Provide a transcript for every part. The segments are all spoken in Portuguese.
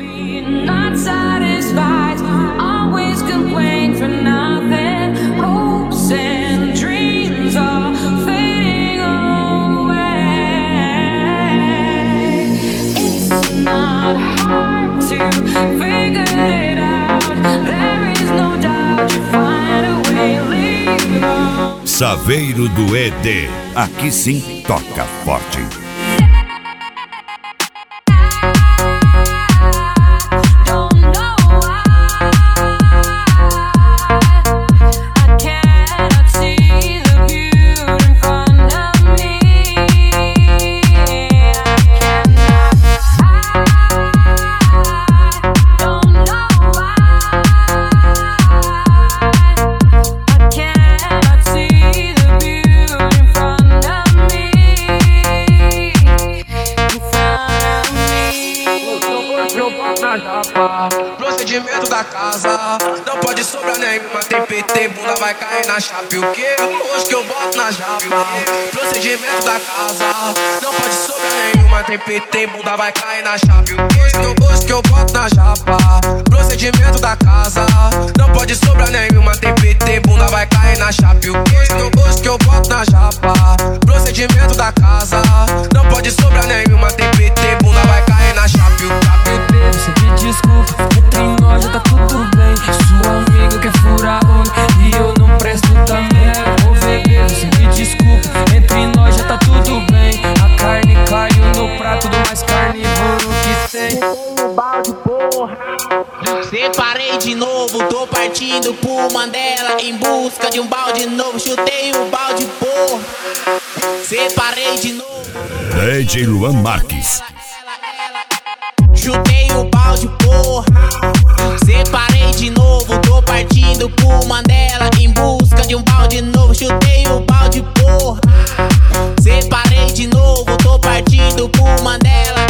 Not satisfied, always complain for nothing. Hopes and dreams are fading away. It's not hard to figure it out. There is no doubt you find a way, leave on. Saveiro do ED, aqui sim toca forte. Procedimento da casa, não pode sobrar nenhuma TPT, bunda vai cair na chave. O que? Hoje que eu boto na chave. Procedimento da casa, não pode sobrar nenhuma TPT, bunda vai cair na chave. O que? Hoje que eu boto na chapa. Procedimento da casa, não pode sobrar nenhuma TPT, bunda vai cair na chave. O que? Hoje que eu boto na chapa. Procedimento da casa, não pode sobrar nenhuma TPT, bunda vai cair na chave. Você me desculpa, entre nós já tá tudo bem. Sua amiga quer furar olho e eu não presto também. Ô bebê, você me desculpa, entre nós já tá tudo bem. A carne caiu no prato do mais carnívoro que tem. Balde, porra. Separei de novo, tô partindo pro Mandela em busca de um balde novo. Chutei o balde, porra. Separei de novo. DJ Luan Marques. Chutei o balde, porra. Separei de novo, tô partindo pro Mandela em busca de um balde novo. Chutei o balde, porra. Separei de novo, tô partindo pro Mandela.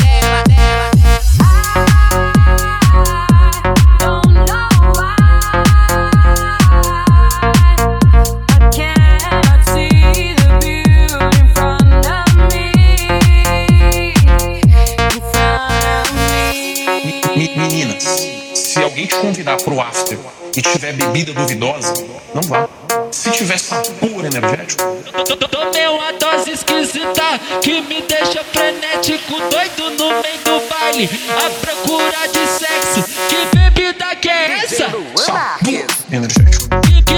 Meninas, se alguém te convidar pro after e tiver bebida duvidosa, não vá. Se tiver sabor energético, Tomei uma dose esquisita que me deixa frenético, doido no meio do baile, à procura de sexo. Que bebida que é essa? sabor energético.